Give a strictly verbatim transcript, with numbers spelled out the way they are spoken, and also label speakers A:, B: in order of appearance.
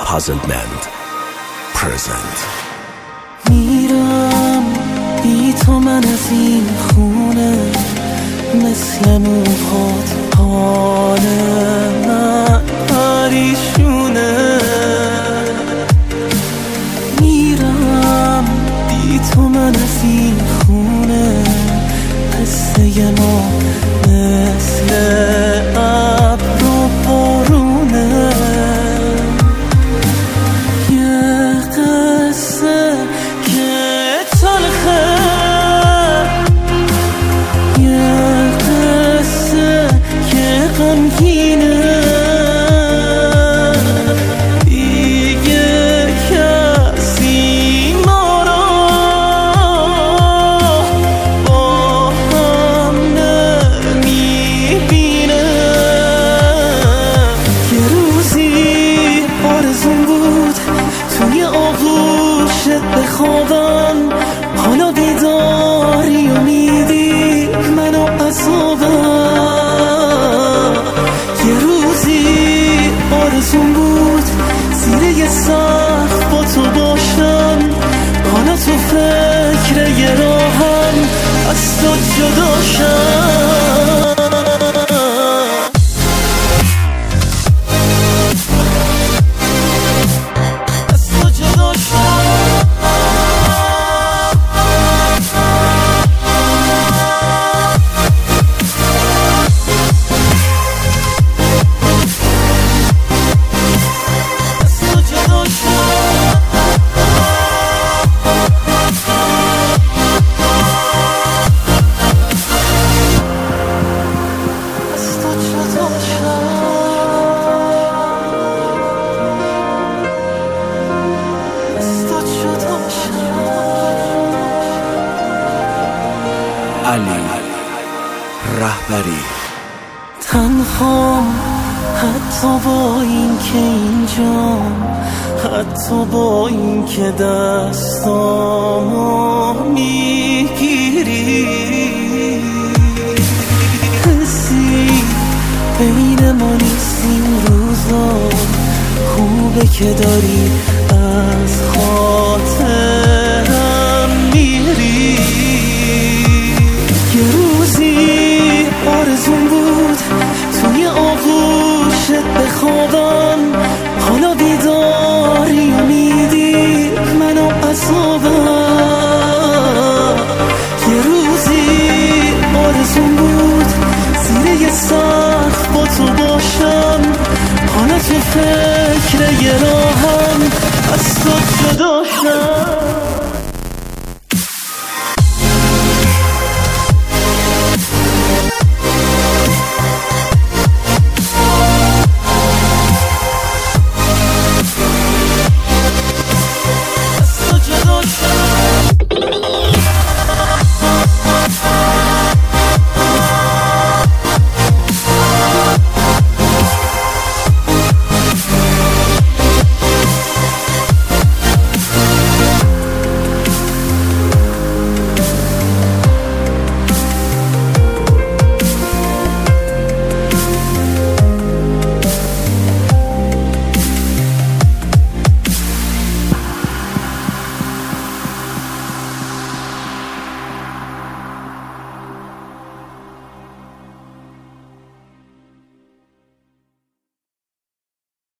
A: Puzzlement present.
B: میرم بی تو من از این خونه، مثل موهات حال من پریشونه. میرم بی تو من از این خونه، قصه ما مثل ابر و بارونه. یه قصه که تلخه، یه قصه که غمگینه. دیگه کسی ما را با هم نمیبینه. یه روزی آرزون بود توی آغوشت بخوابم، حالا بیداری و میدی منو عذابم. یه روزی آرزون بود زیر یه سقف با تو باشم، حالا تو فکر یه راهم از تو جدا شم.
A: علی رهبری.
B: تنها حتی با این که اینجام، حتی با این که دستامو میگیری، حسی بین ما نیست این روزا. خوبه که داری از خاطرم میری. یه روزی آرزون بود توی آغوشت بخوابم، حالا بیداری و میدی منو عذابم. یه روزی آرزون بود زیر یه سقف با تو باشم، حالا تو فکر یه راهم از تو جدا